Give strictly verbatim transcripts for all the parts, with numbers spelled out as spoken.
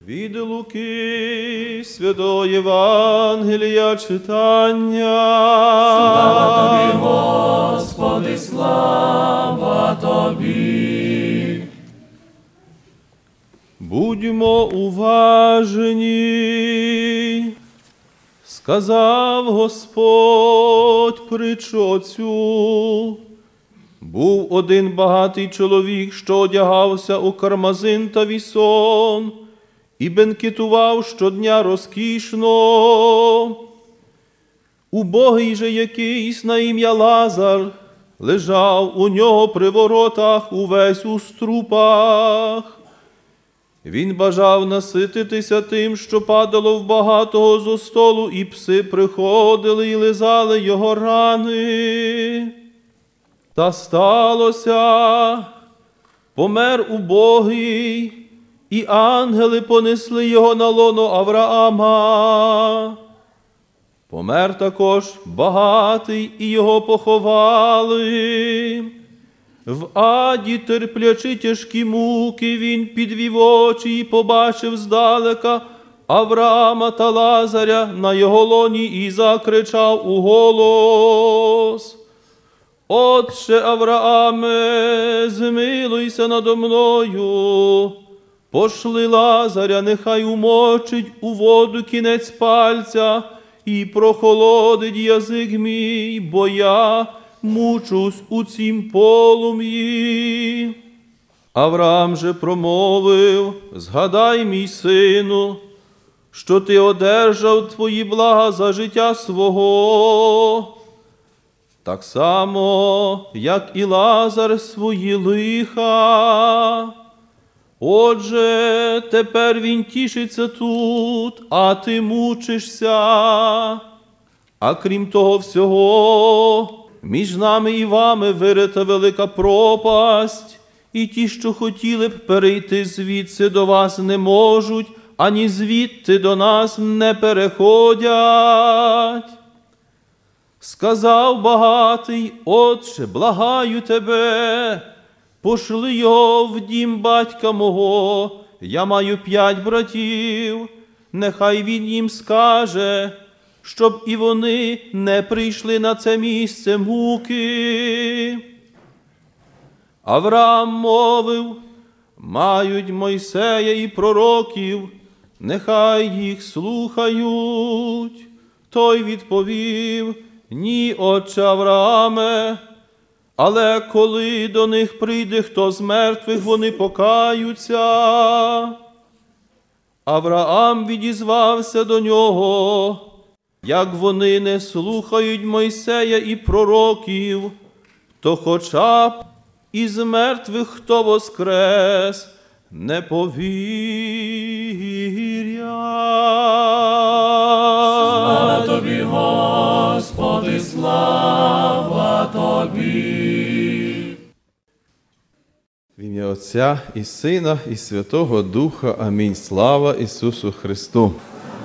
Від Луки Святого Євангелія читання. Слава Тобі, Господи, слава Тобі. Будьмо уважні, сказав Господь притчу цю. Був один багатий чоловік, що одягався у кармазин та вісон, і бенкетував щодня розкішно. Убогий же якийсь на ім'я Лазар лежав у нього при воротах увесь у струпах. Він бажав насититися тим, що падало в багатого зо столу, і пси приходили і лизали його рани. Та сталося, помер убогий, і ангели понесли його на лоно Авраама. Помер також багатий, і його поховали. В аді, терплячи тяжкі муки, він підвів очі і побачив здалека Авраама та Лазаря на його лоні і закричав у голос: «Отче Аврааме, змилуйся надо мною, пошли Лазаря, нехай умочить у воду кінець пальця і прохолодить язик мій, бо я мучусь у цім полум'ї». Авраам же промовив: «Згадай, мій сину, що ти одержав твої блага за життя свого, так само, як і Лазар свої лиха. Отже, тепер він тішиться тут, а ти мучишся. А крім того всього, між нами і вами вирита велика пропасть, і ті, що хотіли б перейти звідси до вас, не можуть, ані звідти до нас не переходять». Сказав багатий: «Отче, благаю тебе, пошли його в дім батька мого, я маю п'ять братів, нехай він їм скаже, щоб і вони не прийшли на це місце муки». Авраам мовив: «Мають Мойсея і пророків, нехай їх слухають». Той відповів: «Ні, отче Аврааме, але коли до них прийде хто з мертвих, вони покаються». Авраам відізвався до нього: «Як вони не слухають Мойсея і пророків, то хоча б із мертвих хто воскрес, не повірять». Слава Тобі, Господи, слава Тобі. В ім'я Отця і Сина, і Святого Духа. Амінь. Слава Ісусу Христу.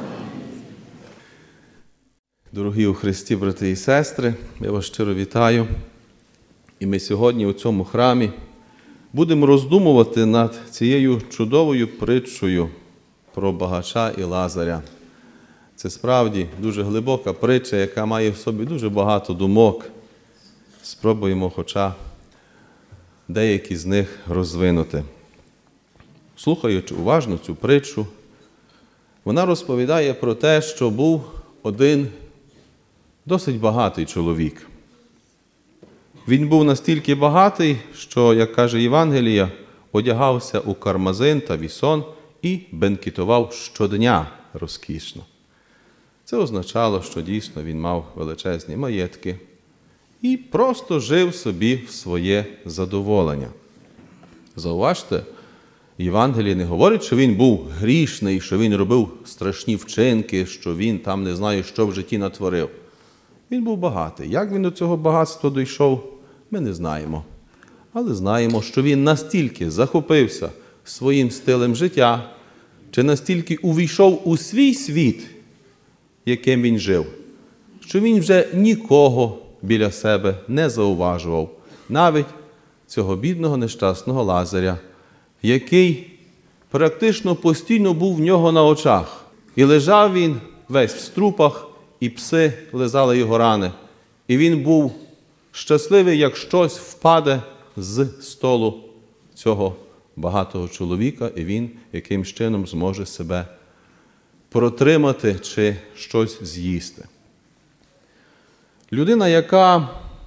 Дорогі у Христі, брати і сестри, я вас щиро вітаю. І ми сьогодні у цьому храмі будемо роздумувати над цією чудовою притчею про багача і Лазаря. Це справді дуже глибока притча, яка має в собі дуже багато думок. Спробуємо хоча деякі з них розвинути. Слухаючи уважно цю притчу, вона розповідає про те, що був один досить багатий чоловік. Він був настільки багатий, що, як каже Євангелія, одягався у кармазин та вісон і бенкетував щодня розкішно. Це означало, що дійсно він мав величезні маєтки і просто жив собі в своє задоволення. Зауважте, Євангеліє не говорить, що він був грішний, що він робив страшні вчинки, що він там не знає, що в житті натворив. Він був багатий. Як він до цього багатства дійшов, ми не знаємо. Але знаємо, що він настільки захопився своїм стилем життя, чи настільки увійшов у свій світ, яким він жив, що він вже нікого біля себе не зауважував, навіть цього бідного нещасного Лазаря, який практично постійно був в нього на очах. І лежав він весь в струпах, і пси лизали його рани. І він був щасливий, як щось впаде з столу цього багатого чоловіка, і він якимсь чином зможе себе протримати чи щось з'їсти. Людина, яка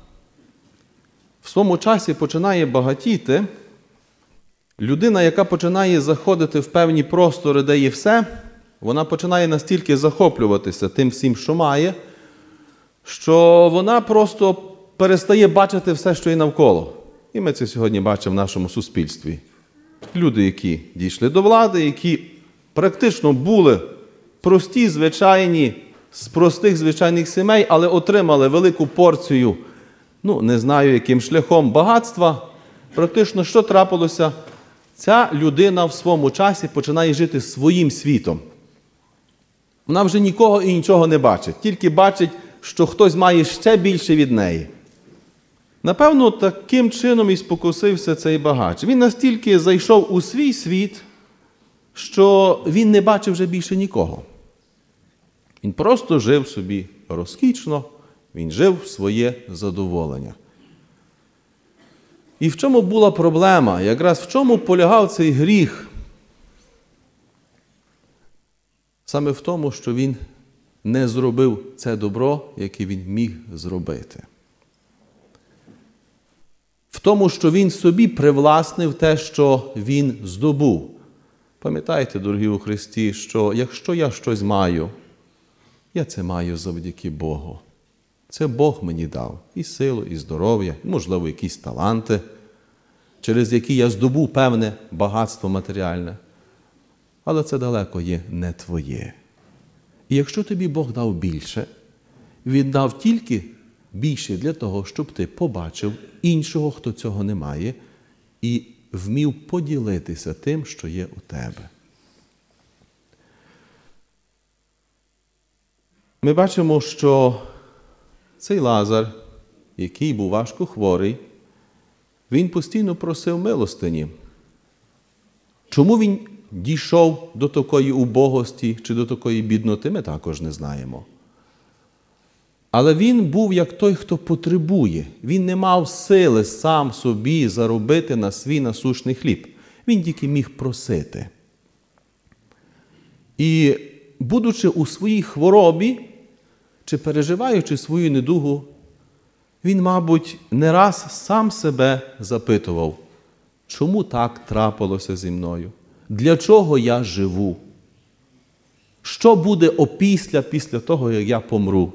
в своєму часі починає багатіти, людина, яка починає заходити в певні простори, де є все, вона починає настільки захоплюватися тим всім, що має, що вона просто перестає бачити все, що є навколо. І ми це сьогодні бачимо в нашому суспільстві. Люди, які дійшли до влади, які практично були прості, звичайні, з простих звичайних сімей, але отримали велику порцію, ну, не знаю, яким шляхом, багатства. Практично, що трапилося? Ця людина в своєму часі починає жити своїм світом. Вона вже нікого і нічого не бачить, тільки бачить, що хтось має ще більше від неї. Напевно, таким чином і спокусився цей багач. Він настільки зайшов у свій світ, що він не бачив вже більше нікого. Він просто жив собі розкішно, він жив в своє задоволення. І в чому була проблема? Якраз в чому полягав цей гріх? Саме в тому, що він не зробив це добро, яке він міг зробити. В тому, що він собі привласнив те, що він здобув. Пам'ятайте, дорогі у Христі, що якщо я щось маю, я це маю завдяки Богу. Це Бог мені дав і силу, і здоров'я, і, можливо, якісь таланти, через які я здобув певне багатство матеріальне. Але це далеко є не твоє. І якщо тобі Бог дав більше, Він дав тільки більше для того, щоб ти побачив іншого, хто цього не має, і вмів поділитися тим, що є у тебе. Ми бачимо, що цей Лазар, який був важко хворий, він постійно просив милостині. Чому він дійшов до такої убогості чи до такої бідноти, ми також не знаємо. Але він був як той, хто потребує. Він не мав сили сам собі заробити на свій насущний хліб. Він тільки міг просити. І, будучи у своїй хворобі, чи переживаючи свою недугу, він, мабуть, не раз сам себе запитував, чому так трапилося зі мною? Для чого я живу? Що буде опісля, після того, як я помру?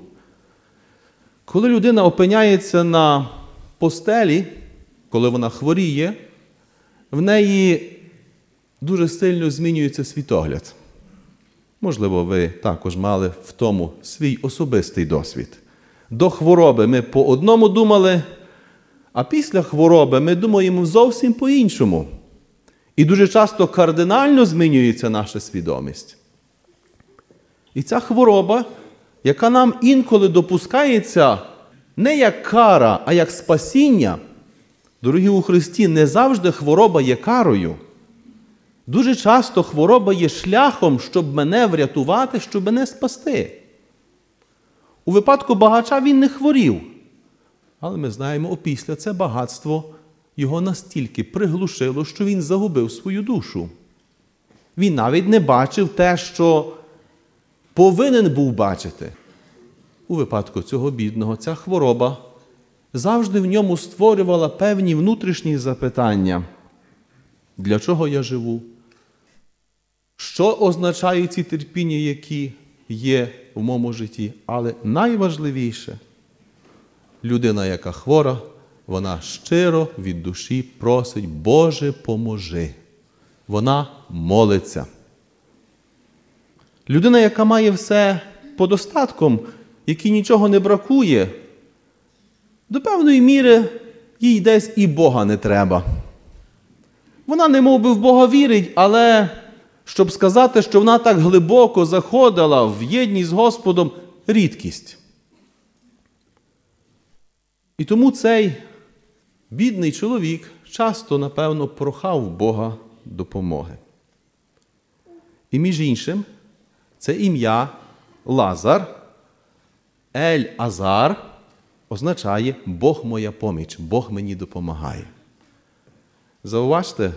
Коли людина опиняється на постелі, коли вона хворіє, в неї дуже сильно змінюється світогляд. Можливо, ви також мали в тому свій особистий досвід. До хвороби ми по одному думали, а після хвороби ми думаємо зовсім по-іншому. І дуже часто кардинально змінюється наша свідомість. І ця хвороба, яка нам інколи допускається не як кара, а як спасіння, дорогі у Христі, не завжди хвороба є карою. Дуже часто хвороба є шляхом, щоб мене врятувати, щоб мене спасти. У випадку багача він не хворів. Але ми знаємо, опісля це багатство його настільки приглушило, що він загубив свою душу. Він навіть не бачив те, що повинен був бачити. У випадку цього бідного ця хвороба завжди в ньому створювала певні внутрішні запитання. Для чого я живу? Що означають ці терпіння, які є в моєму житті? Але найважливіше, людина, яка хвора, вона щиро від душі просить: Боже, поможи. Вона молиться. Людина, яка має все подостатком, якій нічого не бракує, до певної міри їй десь і Бога не треба. Вона не мов би в Бога вірить, але щоб сказати, що вона так глибоко заходила в єдність з Господом – рідкість. І тому цей бідний чоловік часто, напевно, прохав в Бога допомоги. І між іншим, це ім'я Лазар, Ель-Азар, означає «Бог моя поміч», «Бог мені допомагає». Зауважте,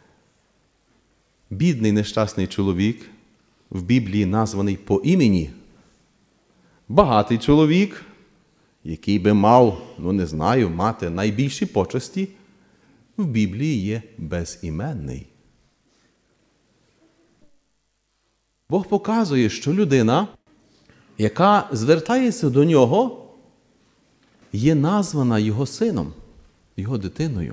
бідний нещасний чоловік в Біблії названий по імені. Багатий чоловік, який би мав, ну не знаю, мати найбільші почесті, в Біблії є безіменний. Бог показує, що людина, яка звертається до нього, є названа його сином, його дитиною.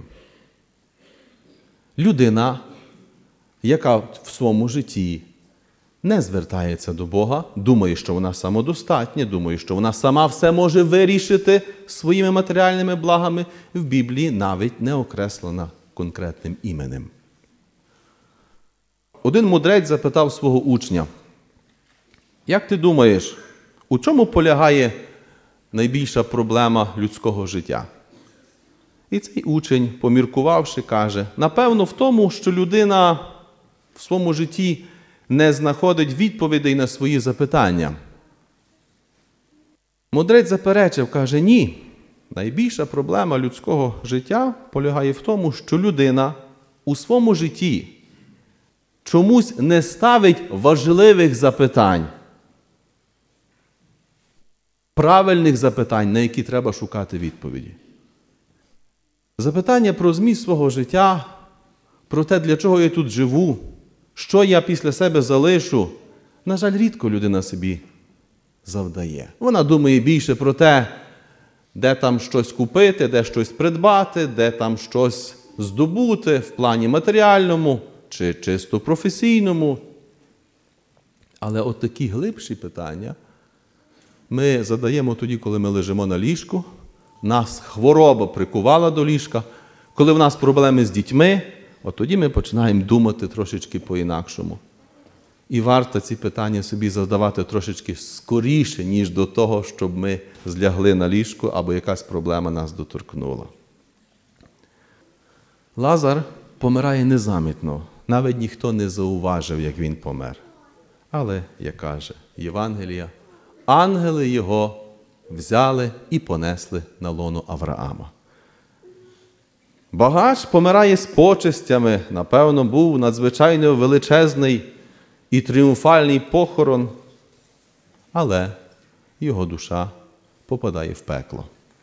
Людина, яка в своєму житті не звертається до Бога, думає, що вона самодостатня, думає, що вона сама все може вирішити своїми матеріальними благами, в Біблії навіть не окреслена конкретним іменем. Один мудрець запитав свого учня: «Як ти думаєш, у чому полягає найбільша проблема людського життя?» І цей учень, поміркувавши, каже: «Напевно, в тому, що людина в своєму житті не знаходить відповідей на свої запитання». Мудрець заперечив, каже: «Ні, найбільша проблема людського життя полягає в тому, що людина у своєму житті чомусь не ставить важливих запитань, правильних запитань, на які треба шукати відповіді. Запитання про зміст свого життя, про те, для чого я тут живу, що я після себе залишу, на жаль, рідко людина собі завдає. Вона думає більше про те, де там щось купити, де щось придбати, де там щось здобути в плані матеріальному чи чисто професійному. Але от такі глибші питання ми задаємо тоді, коли ми лежимо на ліжку, нас хвороба прикувала до ліжка, коли в нас проблеми з дітьми, от тоді ми починаємо думати трошечки по-інакшому. І варто ці питання собі задавати трошечки скоріше, ніж до того, щоб ми злягли на ліжку або якась проблема нас доторкнула. Лазар помирає незамітно, навіть ніхто не зауважив, як він помер. Але, як каже Євангелія, ангели його взяли і понесли на лоно Авраама. Багач помирає з почестями, напевно, був надзвичайно величезний і тріумфальний похорон, але його душа попадає в пекло.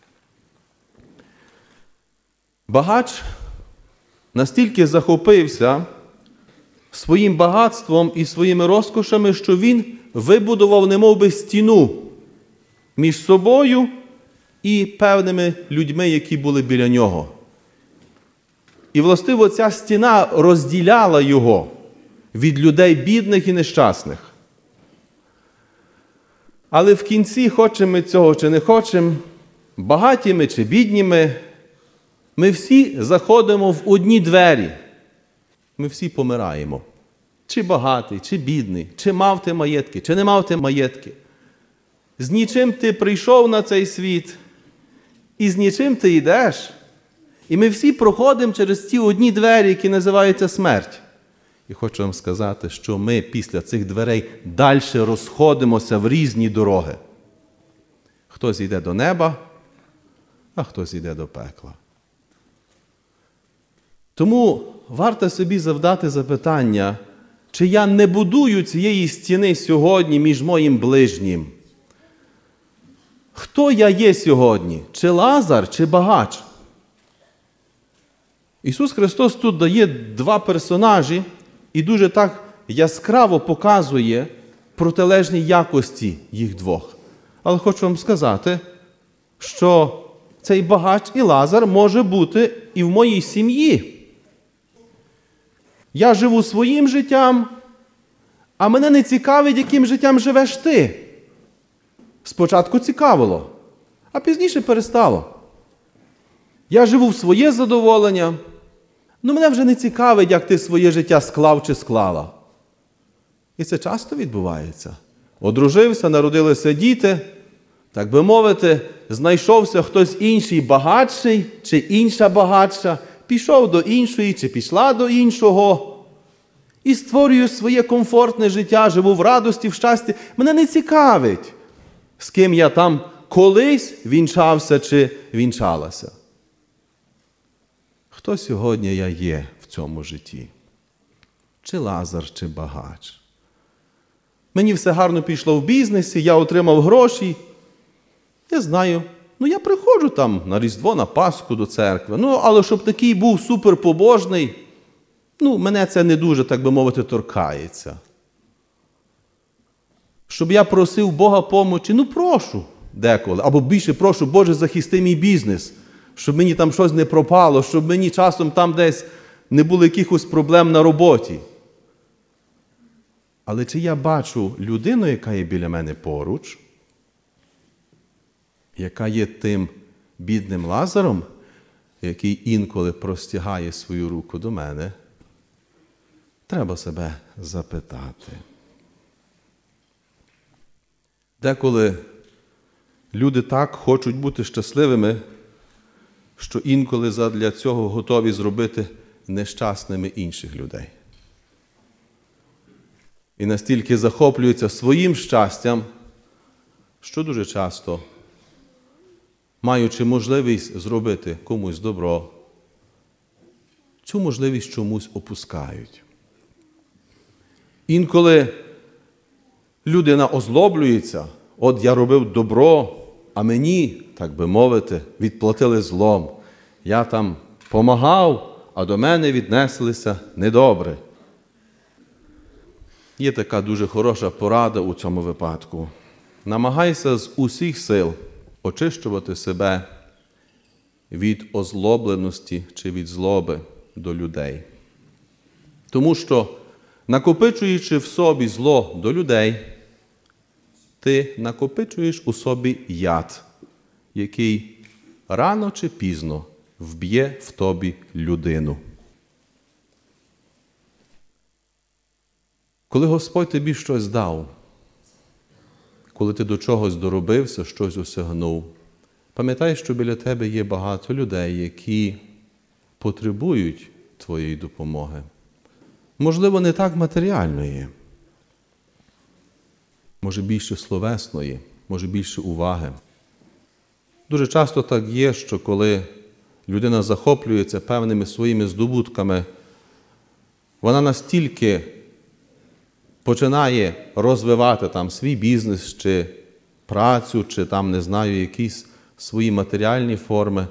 Багач настільки захопився своїм багатством і своїми розкошами, що він вибудував немов би стіну між собою і певними людьми, які були біля нього. І, властиво, ця стіна розділяла його від людей бідних і нещасних. Але в кінці, хочемо ми цього чи не хочемо, багатіми чи бідніми, ми всі заходимо в одні двері. Ми всі помираємо. Чи багатий, чи бідний, чи мав ти маєтки, чи не мав ти маєтки. З нічим ти прийшов на цей світ, і з нічим ти йдеш. І ми всі проходимо через ті одні двері, які називаються смерть. І хочу вам сказати, що ми після цих дверей далі розходимося в різні дороги. Хтось йде до неба, а хтось йде до пекла. Тому варто собі завдати запитання, чи я не будую цієї стіни сьогодні між моїм ближнім? Хто я є сьогодні? Чи Лазар, чи багач? Ісус Христос тут дає два персонажі і дуже так яскраво показує протилежні якості їх двох. Але хочу вам сказати, що цей багач і Лазар може бути і в моїй сім'ї. Я живу своїм життям, а мене не цікавить, яким життям живеш ти. Спочатку цікавило, а пізніше перестало. Я живу в своє задоволення, але мене вже не цікавить, як ти своє життя склав чи склала. І це часто відбувається. Одружився, народилися діти, так би мовити, знайшовся хтось інший багатший чи інша багатша, пішов до іншої чи пішла до іншого. і створюю своє комфортне життя, живу в радості, в щасті. Мене не цікавить, з ким я там колись вінчався чи вінчалася. Хто сьогодні я є в цьому житті? Чи Лазар, чи багач? Мені все гарно пішло в бізнесі, я отримав гроші. Я знаю, ну я приходжу там на Різдво, на Пасху до церкви. Ну, але щоб такий був суперпобожний, ну, мене це не дуже, так би мовити, торкається. Щоб я просив Бога помочі, ну прошу деколи. Або більше прошу, Боже, захисти мій бізнес, щоб мені там щось не пропало, щоб мені часом там десь не було якихось проблем на роботі. Але чи я бачу людину, яка є біля мене поруч, яка є тим бідним Лазаром, який інколи простягає свою руку до мене? Треба себе запитати. Деколи люди так хочуть бути щасливими, що інколи задля цього готові зробити нещасними інших людей. І настільки захоплюються своїм щастям, що дуже часто, маючи можливість зробити комусь добро, цю можливість чомусь опускають. Інколи людина озлоблюється, от я робив добро, а мені, так би мовити, відплатили злом. Я там помагав, а до мене віднеслися недобре. Є така дуже хороша порада у цьому випадку. Намагайся з усіх сил очищувати себе від озлобленості чи від злоби до людей. Тому що, накопичуючи в собі зло до людей, ти накопичуєш у собі яд, який рано чи пізно вб'є в тобі людину. Коли Господь тобі щось дав, коли ти до чогось доробився, щось осягнув, пам'ятай, що біля тебе є багато людей, які потребують твоєї допомоги. Можливо, не так матеріальної, може більше словесної, може більше уваги. Дуже часто так є, що коли людина захоплюється певними своїми здобутками, вона настільки починає розвивати там свій бізнес, чи працю, чи там, не знаю, якісь свої матеріальні форми,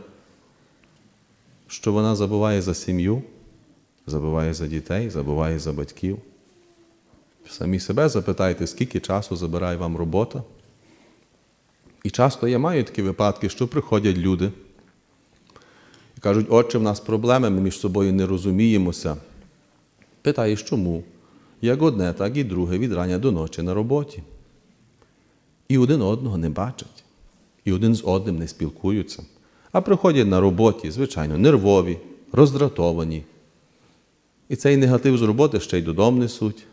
що вона забуває за сім'ю, забуває за дітей, забуває за батьків. Самі себе запитайте, скільки часу забирає вам робота. І часто я маю такі випадки, що приходять люди і кажуть, отче, в нас проблеми, ми між собою не розуміємося. Питаєш, чому? Як одне, так і друге від рання до ночі на роботі. І один одного не бачать, і один з одним не спілкуються. А приходять на роботі, звичайно, нервові, роздратовані. І цей негатив з роботи ще й додому несуть.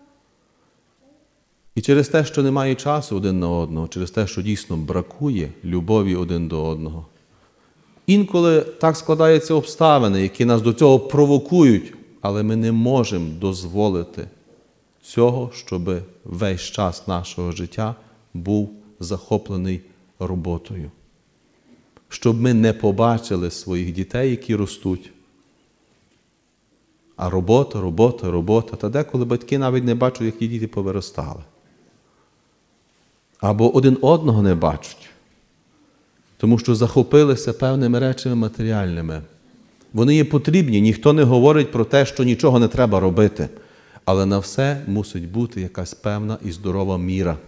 І через те, що немає часу один на одного, через те, що дійсно бракує любові один до одного. Інколи так складаються обставини, які нас до цього провокують, але ми не можемо дозволити цього, щоб весь час нашого життя був захоплений роботою. Щоб ми не побачили своїх дітей, які ростуть. А робота, робота, робота. Та деколи батьки навіть не бачать, які діти повиростали. Або один одного не бачать. Тому що захопилися певними речами матеріальними. Вони є потрібні, ніхто не говорить про те, що нічого не треба робити. Але на все мусить бути якась певна і здорова міра.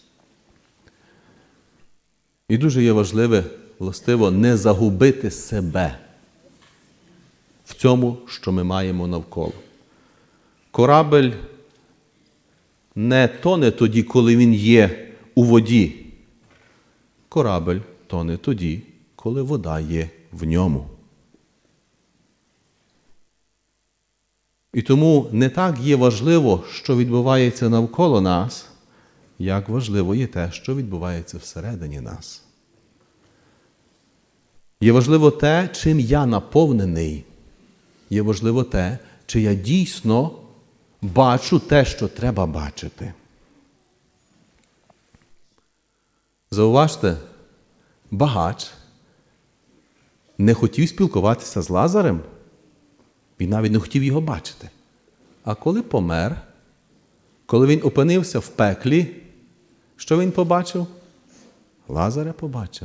І дуже є важливе, властиво, не загубити себе в цьому, що ми маємо навколо. Корабель не тоне тоді, коли він є у воді. Корабель тоне тоді, коли вода є в ньому. І тому не так є важливо, що відбувається навколо нас, як важливо є те, що відбувається всередині нас. Є важливо те, чим я наповнений. Є важливо те, чи я дійсно бачу те, що треба бачити. Зауважте, багач не хотів спілкуватися з Лазарем, він навіть не хотів його бачити. А коли помер, коли він опинився в пеклі, що він побачив? Лазаря побачив.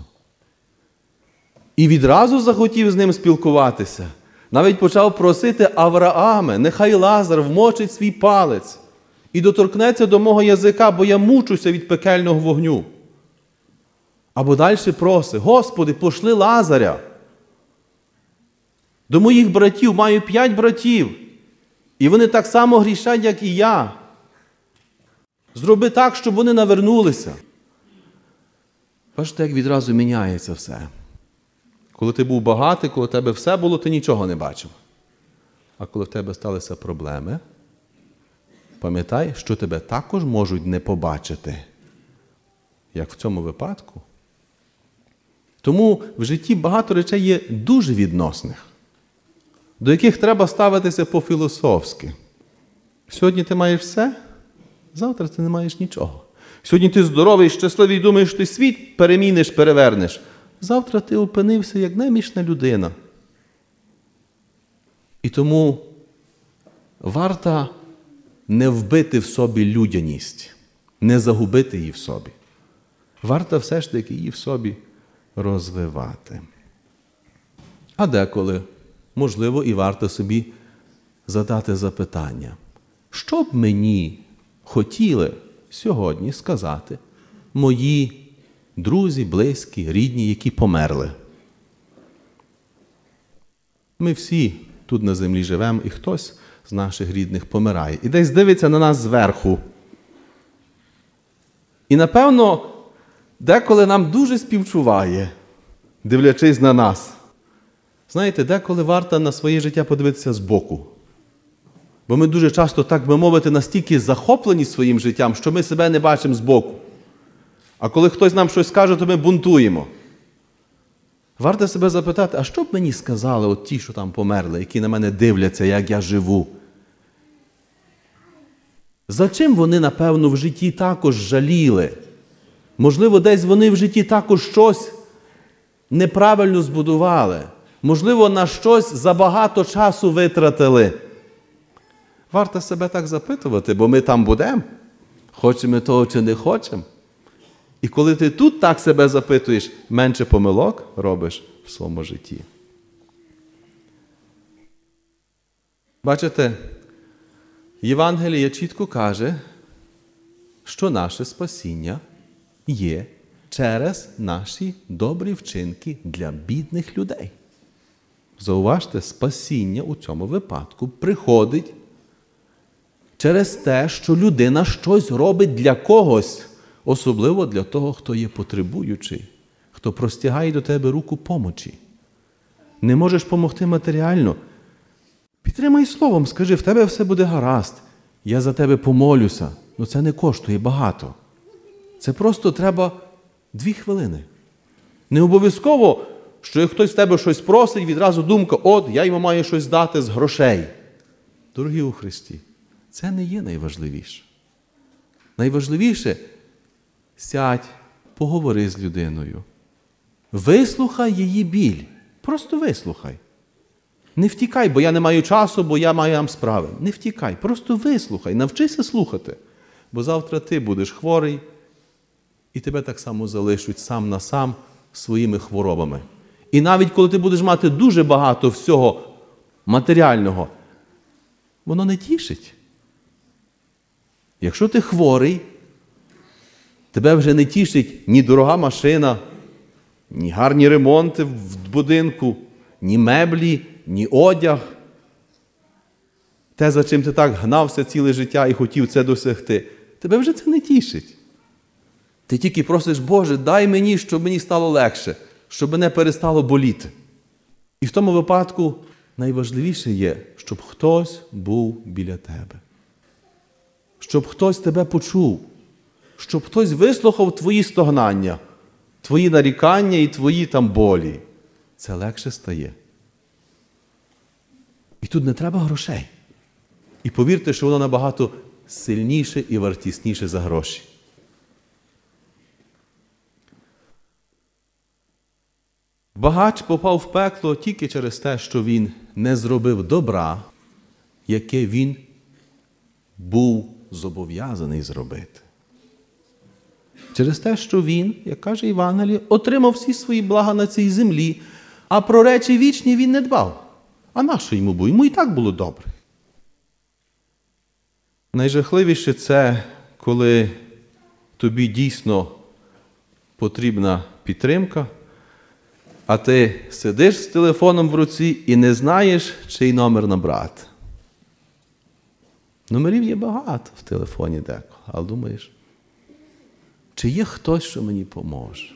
І відразу захотів з ним спілкуватися. Навіть почав просити: Аврааме, нехай Лазар вмочить свій палець і доторкнеться до мого язика, бо я мучуся від пекельного вогню. Або далі просить: Господи, пошли Лазаря. До моїх братів, маю п'ять братів, і вони так само грішать, як і я. Зроби так, щоб вони навернулися. Бачите, як відразу міняється все. Коли ти був багатий, коли в тебе все було, ти нічого не бачив. А коли в тебе сталися проблеми, пам'ятай, що тебе також можуть не побачити, як в цьому випадку. Тому в житті багато речей є дуже відносних, до яких треба ставитися по-філософськи. Сьогодні ти маєш все, завтра ти не маєш нічого. Сьогодні ти здоровий, щасливий, думаєш, що ти світ переміниш, перевернеш. Завтра ти опинився як немічна людина. І тому варто не вбити в собі людяність, не загубити її в собі. Варто все ж таки її в собі розвивати. А деколи, можливо, і варто собі задати запитання: що б мені хотіли сьогодні сказати мої друзі, близькі, рідні, які померли? Ми всі тут на землі живемо, і хтось з наших рідних помирає. І десь дивиться на нас зверху. І, напевно, деколи нам дуже співчуває, дивлячись на нас. Знаєте, деколи варто на своє життя подивитися збоку. Бо ми дуже часто, так би мовити, настільки захоплені своїм життям, що ми себе не бачимо збоку. А коли хтось нам щось скаже, то ми бунтуємо. Варто себе запитати: а що б мені сказали от ті, що там померли, які на мене дивляться, як я живу? За чим вони, напевно, в житті також жаліли? Можливо, десь вони в житті також щось неправильно збудували. Можливо, на щось забагато часу витратили. Варто себе так запитувати, бо ми там будемо, хочемо того чи не хочемо. І коли ти тут так себе запитуєш, менше помилок робиш в своєму житті. Бачите, Євангеліє чітко каже, що наше спасіння є через наші добрі вчинки для бідних людей. Зауважте, спасіння у цьому випадку приходить через те, що людина щось робить для когось, особливо для того, хто є потребуючий, хто простягає до тебе руку помочі. Не можеш помогти матеріально? Підтримай словом, скажи: в тебе все буде гаразд, я за тебе помолюся. Ну це не коштує багато. Це просто треба дві хвилини. Не обов'язково, що як хтось з тебе щось просить, відразу думка: от, я йому маю щось дати з грошей. Дорогі у Христі, це не є найважливіше. Найважливіше – сядь, поговори з людиною. Вислухай її біль. Просто вислухай. Не втікай, бо я не маю часу, бо я маю там справи. Не втікай, просто вислухай, навчися слухати. Бо завтра ти будеш хворий, і тебе так само залишать сам на сам своїми хворобами. І навіть коли ти будеш мати дуже багато всього матеріального, воно не тішить. Якщо ти хворий, тебе вже не тішить ні дорога машина, ні гарні ремонти в будинку, ні меблі, ні одяг. Те, за чим ти так гнався ціле життя і хотів це досягти, тебе вже це не тішить. Ти тільки просиш: Боже, дай мені, щоб мені стало легше, щоб мене перестало боліти. І в тому випадку найважливіше є, щоб хтось був біля тебе. Щоб хтось тебе почув. Щоб хтось вислухав твої стогнання, твої нарікання і твої там болі. Це легше стає. І тут не треба грошей. І повірте, що воно набагато сильніше і вартісніше за гроші. Багач попав в пекло тільки через те, що він не зробив добра, яке він був зобов'язаний зробити. Через те, що він, як каже Євангеліє, отримав всі свої блага на цій землі, а про речі вічні він не дбав. А нащо йому було? Йому і так було добре. Найжахливіше це, коли тобі дійсно потрібна підтримка, а ти сидиш з телефоном в руці і не знаєш, чий номер набрати. Номерів є багато в телефоні деколи, але думаєш, чи є хтось, що мені поможе?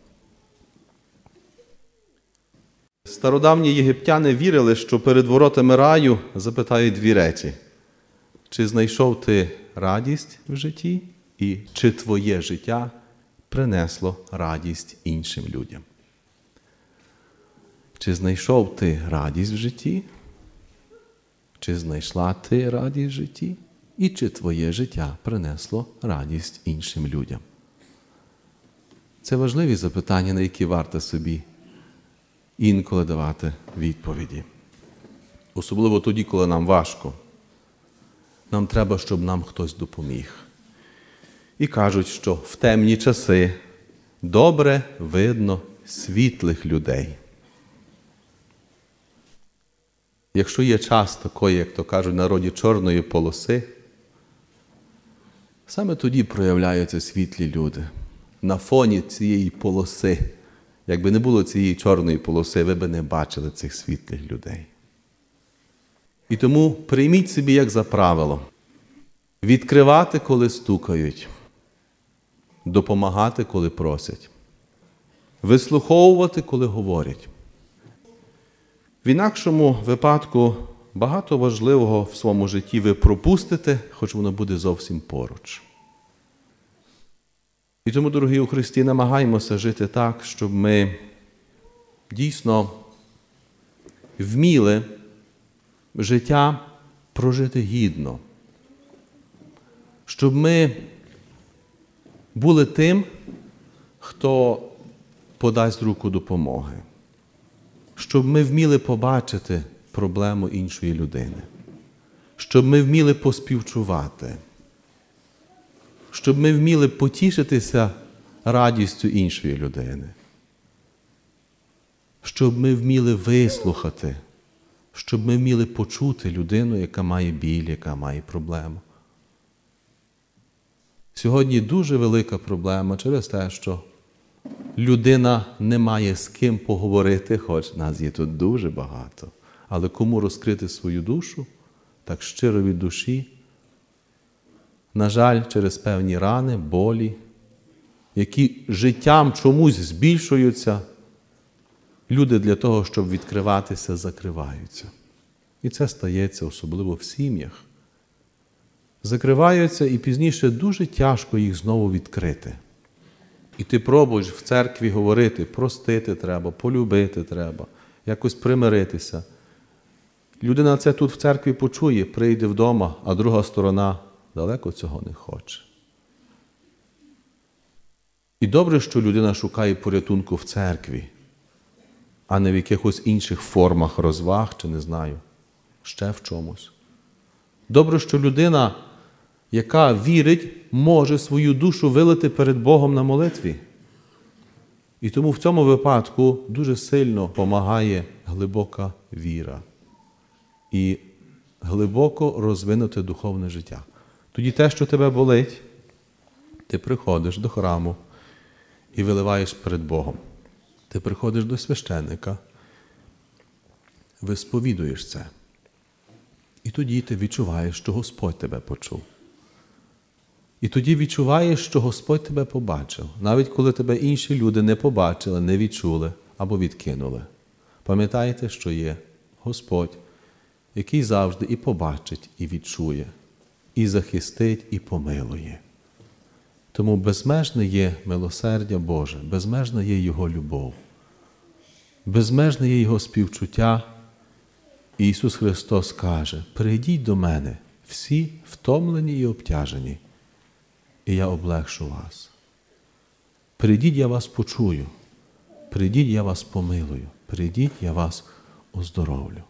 Стародавні єгиптяни вірили, що перед воротами раю запитають дві речі. Чи знайшов ти радість в житті і чи твоє життя принесло радість іншим людям? Чи знайшов ти радість в житті? Чи знайшла ти радість в житті? І чи твоє життя принесло радість іншим людям? Це важливі запитання, на які варто собі інколи давати відповіді. Особливо тоді, коли нам важко. Нам треба, щоб нам хтось допоміг. І кажуть, що в темні часи добре видно світлих людей. Якщо є час такої, як то кажуть в народі, чорної полоси, саме тоді проявляються світлі люди. На фоні цієї полоси, якби не було цієї чорної полоси, ви б не бачили цих світлих людей. І тому прийміть собі як за правило відкривати, коли стукають, допомагати, коли просять, вислуховувати, коли говорять. В інакшому випадку багато важливого в своєму житті ви пропустите, хоч воно буде зовсім поруч. І тому, дорогі у Христі, намагаємося жити так, щоб ми дійсно вміли життя прожити гідно. Щоб ми були тим, хто подасть руку допомоги. Щоб ми вміли побачити проблему іншої людини. Щоб ми вміли поспівчувати. Щоб ми вміли потішитися радістю іншої людини. Щоб ми вміли вислухати. Щоб ми вміли почути людину, яка має біль, яка має проблему. Сьогодні дуже велика проблема через те, що людина не має з ким поговорити, хоч нас є тут дуже багато. Але кому розкрити свою душу, так щиро від душі, на жаль, через певні рани, болі, які життям чомусь збільшуються, люди для того, щоб відкриватися, закриваються. І це стається особливо в сім'ях. Закриваються, і пізніше дуже тяжко їх знову відкрити. І ти пробуєш в церкві говорити, простити треба, полюбити треба, якось примиритися. Людина це тут в церкві почує, прийде вдома, а друга сторона далеко цього не хоче. І добре, що людина шукає порятунку в церкві, а не в якихось інших формах розваг, чи не знаю, ще в чомусь. Добре, що людина, яка вірить, може свою душу вилити перед Богом на молитві. І тому в цьому випадку дуже сильно допомагає глибока віра і глибоко розвинуте духовне життя. Тоді те, що тебе болить, ти приходиш до храму і виливаєш перед Богом. Ти приходиш до священника, висповідуєш це. І тоді ти відчуваєш, що Господь тебе почув. І тоді відчуваєш, що Господь тебе побачив, навіть коли тебе інші люди не побачили, не відчули або відкинули. Пам'ятайте, що є Господь, який завжди і побачить, і відчує, і захистить, і помилує. Тому безмежне є милосердя Боже, безмежна є Його любов, безмежне є Його співчуття. І Ісус Христос каже: «Прийдіть до мене, всі втомлені і обтяжені, і я облегшу вас. Прийдіть, я вас почую. Прийдіть, я вас помилую. Прийдіть, я вас оздоровлю.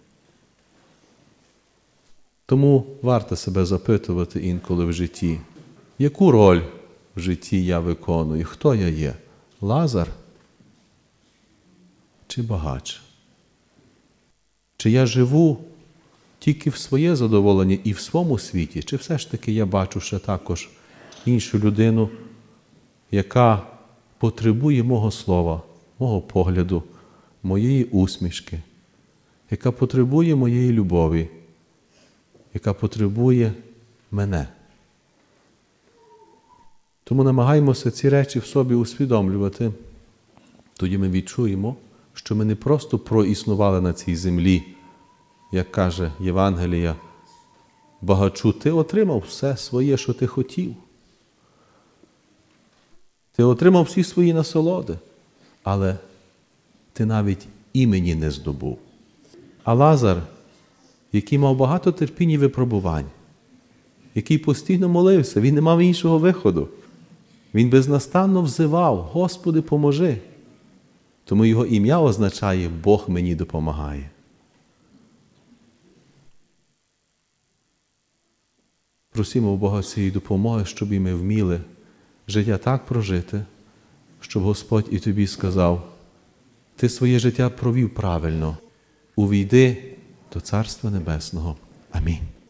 Тому варто себе запитувати інколи в житті, яку роль в житті я виконую, хто я є? Лазар чи багач? Чи я живу тільки в своє задоволення і в своєму світі, чи все ж таки я бачу ще також іншу людину, яка потребує мого слова, мого погляду, моєї усмішки, яка потребує моєї любові, яка потребує мене. Тому намагаємося ці речі в собі усвідомлювати. Тоді ми відчуємо, що ми не просто проіснували на цій землі, як каже Євангелія, багачу, ти отримав все своє, що ти хотів. Ти отримав всі свої насолоди, але ти навіть імені не здобув. А Лазар, який мав багато терпінь і випробувань, який постійно молився, він не мав іншого виходу. Він безнастанно взивав: Господи, поможи. Тому його ім'я означає «Бог мені допомагає». Просимо у Бога цієї допомоги, щоб і ми вміли життя так прожити, щоб Господь і тобі сказав: ти своє життя провів правильно, увійди до Царства Небесного. Амінь.